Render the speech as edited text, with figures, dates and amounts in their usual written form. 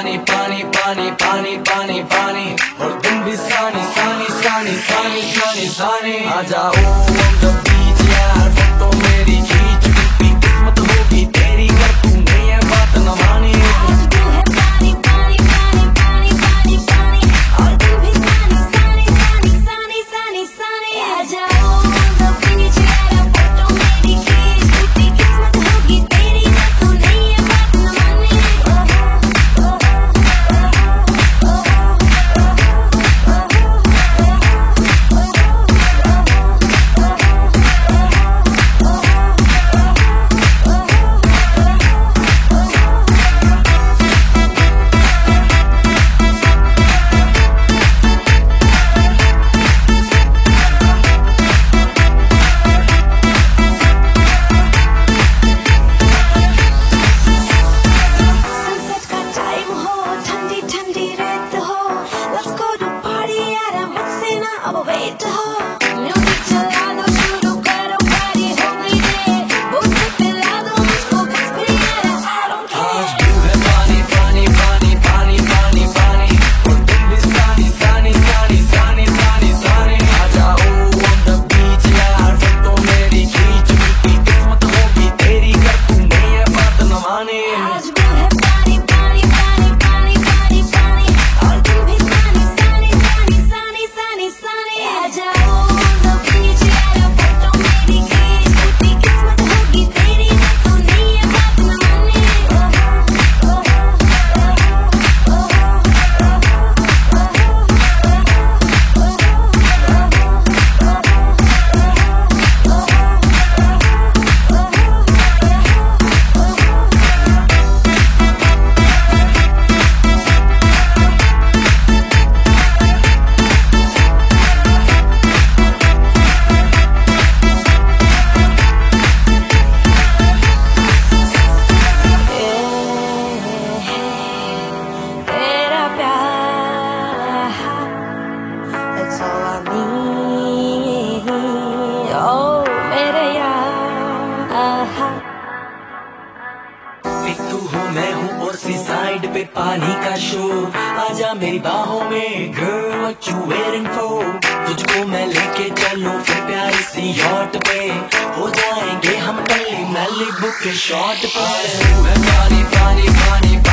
पानी पानी पानी पानी पानी पानी और तुम भी सानी सानी सानी सानी सानी सानी आ जाओ on the beach यार फोटो मेरी खींच कितनी किस्मत होगी तेरी कर तूने ये बात न मानी तू हो मैं हूँ और सी साइड पे पानी का शोर आजा मेरी बाहों में girl what you waiting for तुझको मैं लेके चलूं फिर प्यारी सी यॉट पे हो जाएंगे हम कल मैलिबू के शॉट पे पानी पानी पानी